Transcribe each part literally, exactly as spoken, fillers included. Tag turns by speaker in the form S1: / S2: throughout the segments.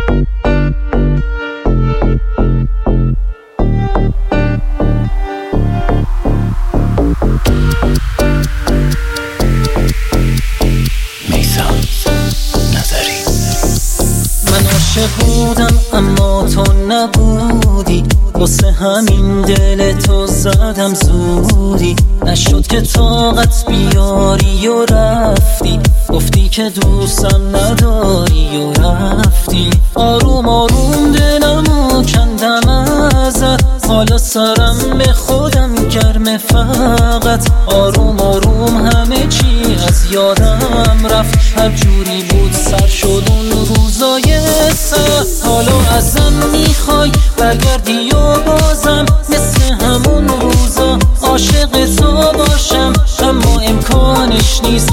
S1: بودم اما تو نبودی، واسه همین دل تو زدم زودی. نشد که طاقت بیاری و رفتی، گفتی که دوستم نداری و رفتی. آروم آروم دلمو کندم ازت، حالا سرم به خودم گرمه فقط. آروم آروم همه چی از یادم رفت، هر جوری بود سر شد اون روزای سخت. حالا ازم میخوای برگردی و بازم مثل همون روزا عاشق تو باشم، اما امکانش نیست.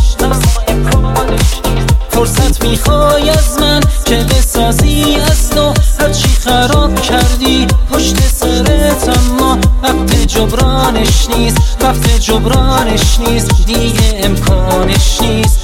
S1: فرصت میخوای از من که بسازی از نو، هرچی خراب کردی پشت سرت، اما وقت جبرانش نیست، وقت جبرانش نیست، دیگه امکانش نیست.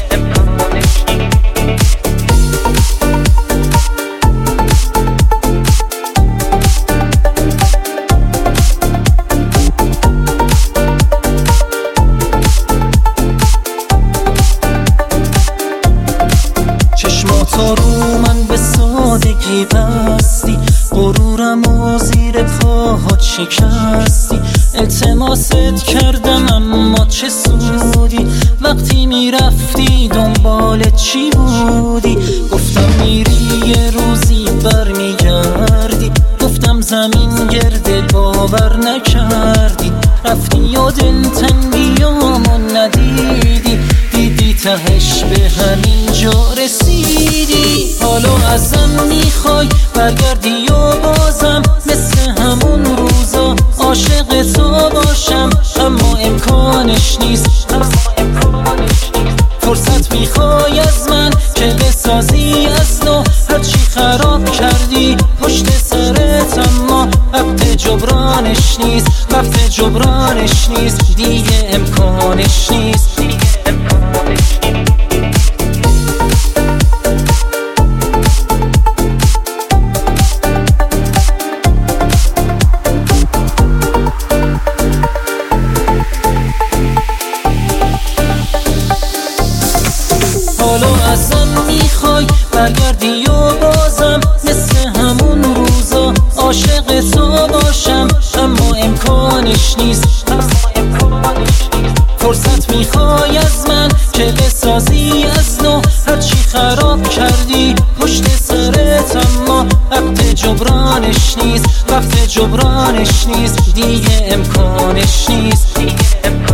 S1: چشماتو رو من به سادگی بستی، غرورم و زیر پاهات شکستی. التماست کردم اما چه سودی، وقتی میرفتی دنبال چی بودی؟ گفتم میری یه روزی برمیگردی، گفتم زمین گرده باور نکردی. رفتی و دلتنگیامو ندیدی، دیدی تهش به همین جا رسیدی. حالا ازم میخوای برگردی و بازم مثل همون روزا عاشق تو باشم، اما امکانش نیست. فرصت میخوای از من که بسازی از نو، هرچی خراب کردی پشت سرت، اما وقت جبرانش نیست، وقت جبرانش نیست، دیگه امکانش نیست. حالا ازم میخوای برگردی و بازم مثل همون روزا عاشق تو باشم، اما امکانش نیست. فرصت میخوای از من که بسازی از نو، هرچی خراب کردی پشت سرت، اما وقت جبرانش نیست، وقت جبرانش نیست، دیگه امکانش نیست.